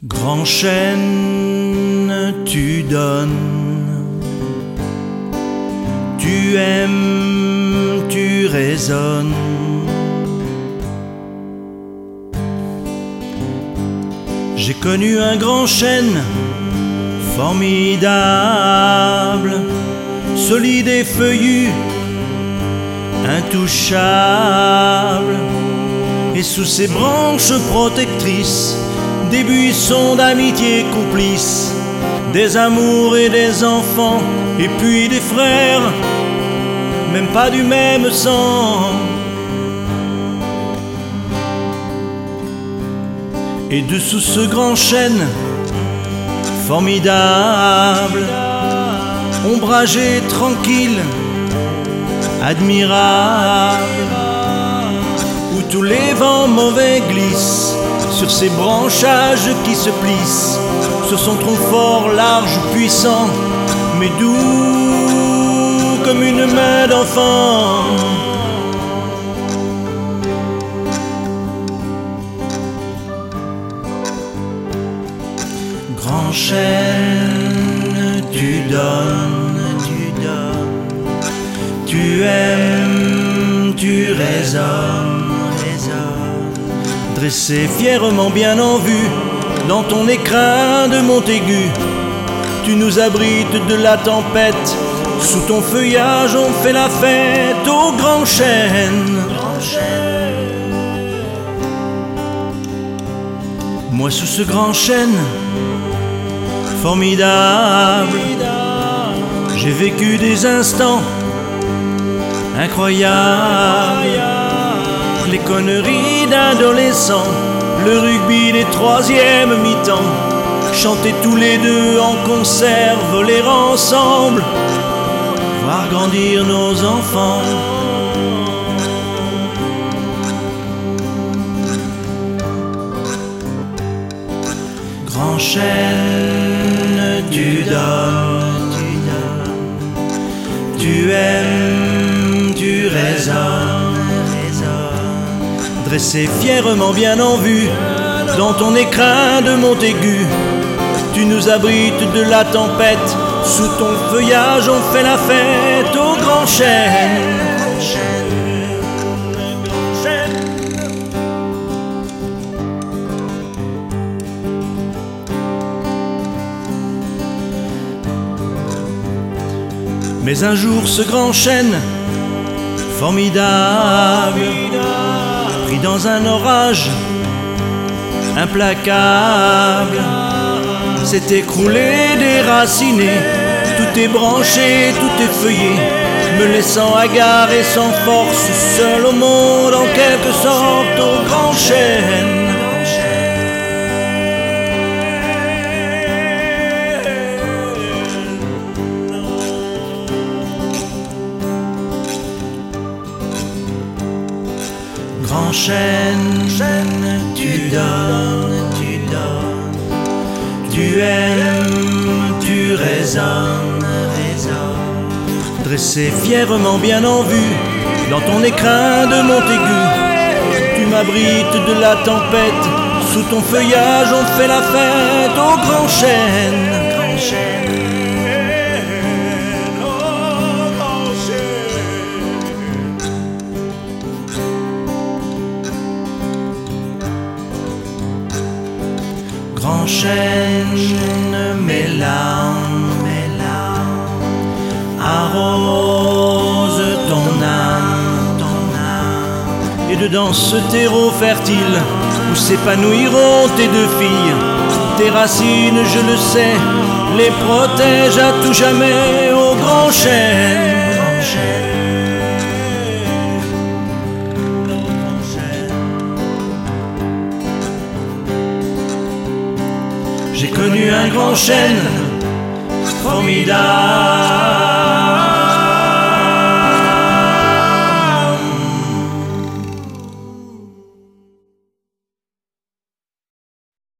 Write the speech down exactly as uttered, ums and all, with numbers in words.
Grand chêne, tu donnes, tu aimes, tu raisonnes. J'ai connu un grand chêne formidable, solide et feuillu, intouchable, et sous ses branches protectrices, des buissons d'amitié complices, des amours et des enfants, et puis des frères, même pas du même sang. Et dessous ce grand chêne formidable, ombragé, tranquille, admirable, où tous les vents mauvais glissent sur ces branchages qui se plissent, sur son tronc fort, large, puissant, mais doux comme une main d'enfant. Grand chêne, tu donnes, tu donnes, tu aimes, tu raisonnes, raisonnes. Dressé fièrement bien en vue, dans ton écrin de Montaigu, tu nous abrites de la tempête. Sous ton feuillage on fait la fête au grand chêne. Moi sous ce grand chêne formidable, j'ai vécu des instants incroyables, les conneries d'adolescents, le rugby des troisièmes mi-temps, chanter tous les deux en concert, voler ensemble, voir grandir nos enfants. Grand chêne, tu donnes, tu donnes, tu aimes, tu raisonnes, raisonnes. Dressé fièrement bien en vue, dans ton écrin de Montaigu, tu nous abrites de la tempête. Sous ton feuillage on fait la fête au grand chêne. Mais un jour ce grand chêne formidable, pris dans un orage implacable, s'est écroulé, déraciné, tout est branché, tout est feuillé, me laissant hagard et sans force, seul au monde en quelque sorte au grand chêne. Grand chêne, tu donnes, tu donnes, tu aimes, tu raisonnes, raisonnes. Dressé fièrement bien en vue, dans ton écrin de Montaigu, tu m'abrites de la tempête. Sous ton feuillage on fait la fête au grand chêne. Grand chêne. Grand chêne, mes larmes, mes larmes, arrose ton âme, ton âme. Et dedans ce terreau fertile, où s'épanouiront tes deux filles, tes racines, je le sais, les protègent à tout jamais au grand chêne. J'ai connu un grand chêne formidable,